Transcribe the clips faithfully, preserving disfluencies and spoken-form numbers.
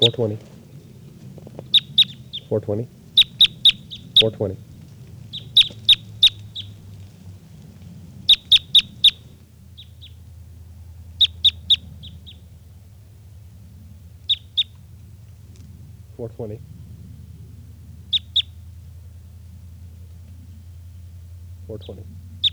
four twenty, four twenty, four twenty. four twenty. four twenty.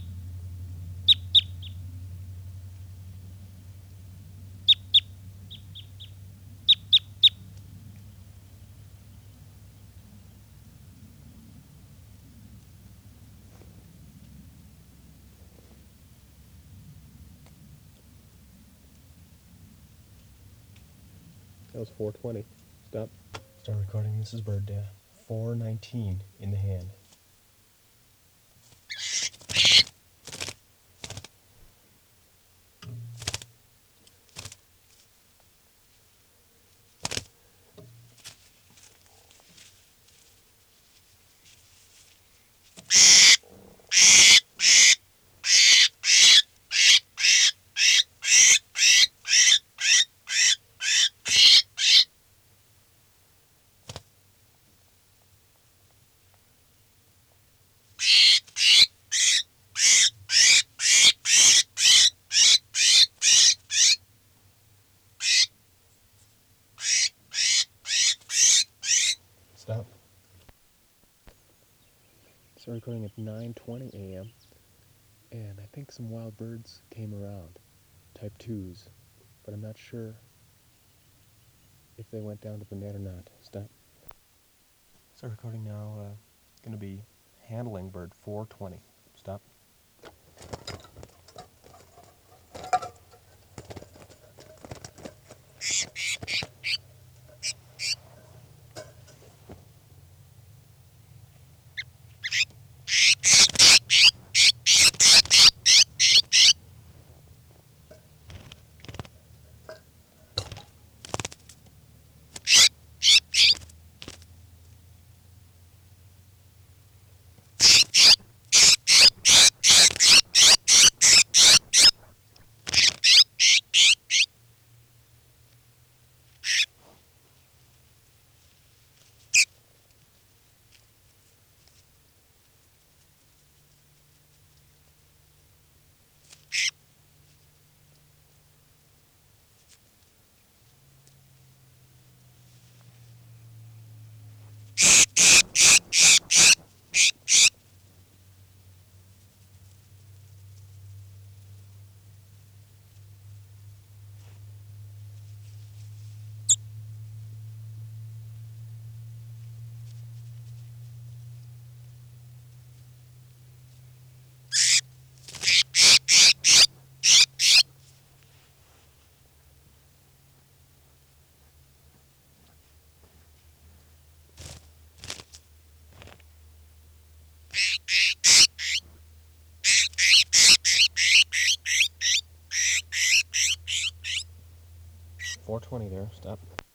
That was four twenty. Stop. Start recording. This is bird data. four nineteen in the hand. Stop. Started recording at nine twenty a m and I think some wild birds came around, type twos, but I'm not sure if they went down to the net or not. Stop. Start recording now. Uh, going to be handling bird four twenty. Stop. four twenty there. Stop.